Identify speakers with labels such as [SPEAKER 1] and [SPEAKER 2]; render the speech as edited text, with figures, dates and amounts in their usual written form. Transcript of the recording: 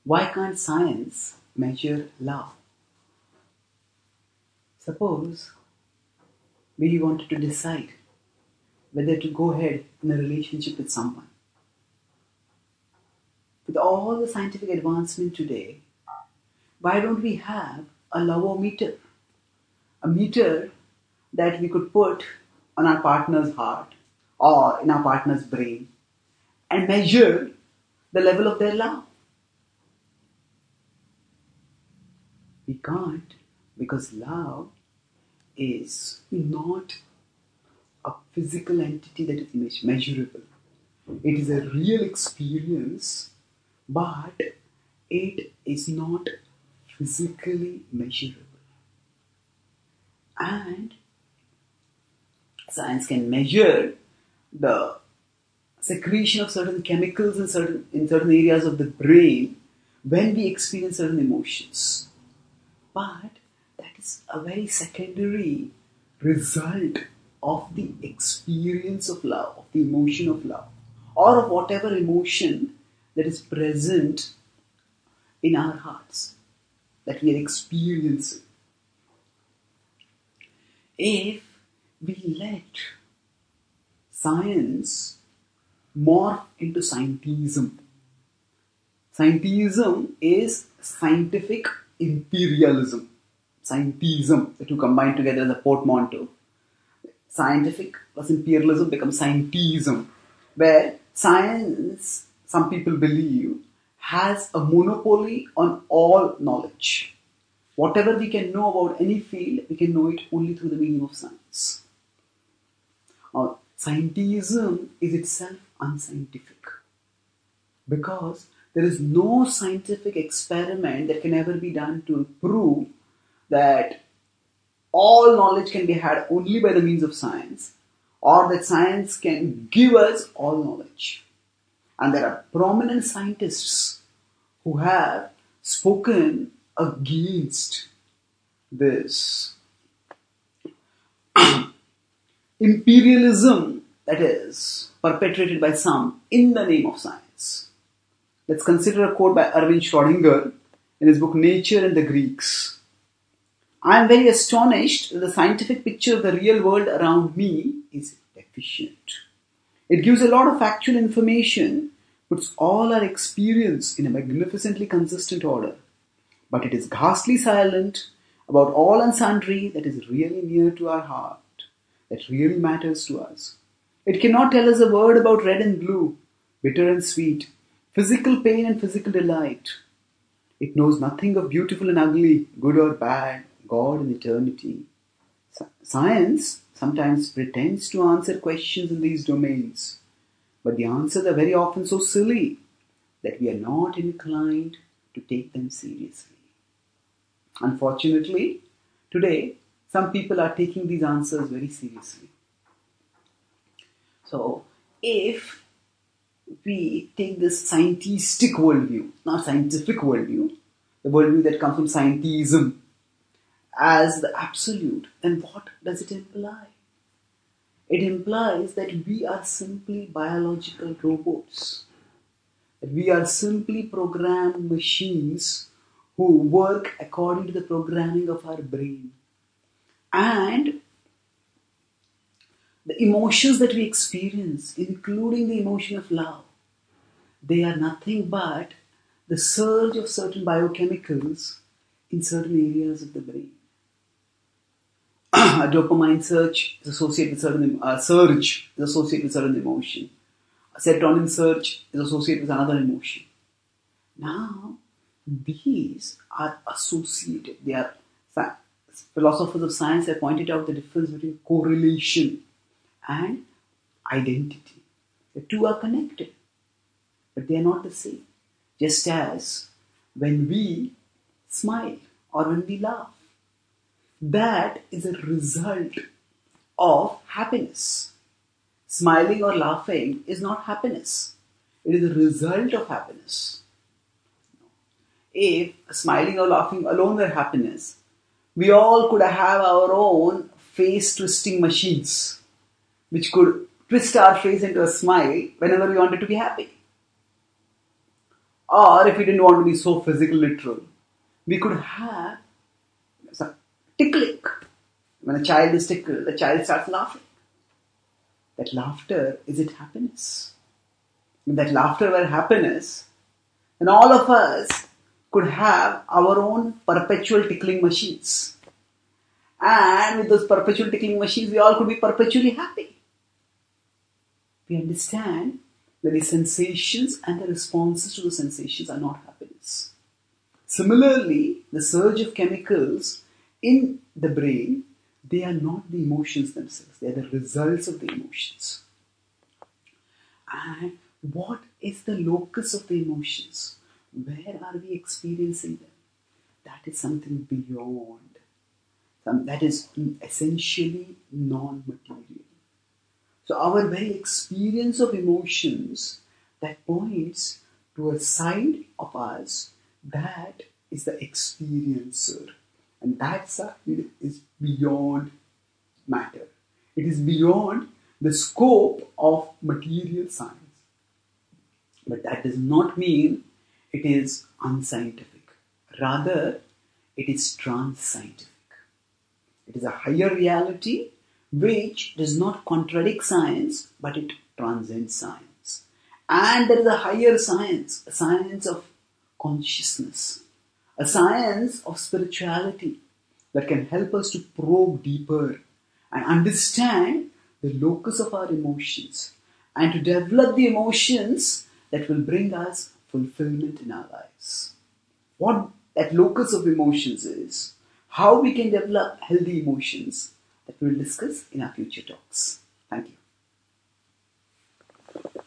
[SPEAKER 1] Why can't science measure love? Suppose we wanted to decide whether to go ahead in a relationship with someone. With all the scientific advancement today, why don't we have a love-o-meter? A meter that we could put on our partner's heart or in our partner's brain and measure the level of their love. We can't, because love is not a physical entity that is measurable. It is a real experience, but it is not physically measurable. And science can measure the secretion of certain chemicals in certain areas of the brain when we experience certain emotions. But that is a very secondary result of the experience of love, of the emotion of love, or of whatever emotion that is present in our hearts that we are experiencing. If we let science morph into scientism, scientism is scientific imperialism. Scientism, the two combined together as a portmanteau. Scientific plus imperialism becomes scientism, where science, some people believe, has a monopoly on all knowledge. Whatever we can know about any field, we can know it only through the medium of science. Now, scientism is itself unscientific, because there is no scientific experiment that can ever be done to prove that all knowledge can be had only by the means of science, or that science can give us all knowledge. And there are prominent scientists who have spoken against this imperialism that is perpetrated by some in the name of science. Let's consider a quote by Erwin Schrödinger in his book Nature and the Greeks. I am very astonished that the scientific picture of the real world around me is deficient. It gives a lot of factual information, puts all our experience in a magnificently consistent order. But it is ghastly silent about all and sundry that is really near to our heart, that really matters to us. It cannot tell us a word about red and blue, bitter and sweet, physical pain and physical delight. It knows nothing of beautiful and ugly, good or bad, God and eternity. Science sometimes pretends to answer questions in these domains, but the answers are very often so silly that we are not inclined to take them seriously. Unfortunately, today, some people are taking these answers very seriously. So, if we take this scientistic worldview, not scientific worldview, the worldview that comes from scientism, as the absolute, then what does it imply? It implies that we are simply biological robots. That we are simply programmed machines who work according to the programming of our brain. And the emotions that we experience, including the emotion of love, they are nothing but the surge of certain biochemicals in certain areas of the brain. A dopamine surge is associated with certain emotion. A serotonin surge is associated with another emotion. Now, these are associated. Philosophers of science have pointed out the difference between correlation and identity. The two are connected, but they are not the same. Just as when we smile or when we laugh, that is a result of happiness. Smiling or laughing is not happiness. It is a result of happiness. If smiling or laughing alone were happiness, we all could have our own face twisting machines, which could twist our face into a smile whenever we wanted to be happy. Or if we didn't want to be so physical literal, we could have some tickling. When a child is tickled, the child starts laughing. That laughter, is it happiness? If that laughter were happiness, then all of us could have our own perpetual tickling machines. And with those perpetual tickling machines, we all could be perpetually happy. We understand that the sensations and the responses to the sensations are not happiness. Similarly, the surge of chemicals in the brain, they are not the emotions themselves. They are the results of the emotions. And what is the locus of the emotions? Where are we experiencing them? That is something beyond. That is essentially non-material. So our very experience of emotions, that points to a side of us that is the experiencer. And that side is beyond matter. It is beyond the scope of material science. But that does not mean it is unscientific. Rather, it is trans-scientific. It is a higher reality which does not contradict science, but it transcends science. And there is a higher science, a science of consciousness, a science of spirituality that can help us to probe deeper and understand the locus of our emotions and to develop the emotions that will bring us fulfillment in our lives. What that locus of emotions is, how we can develop healthy emotions, that we will discuss in our future talks. Thank you.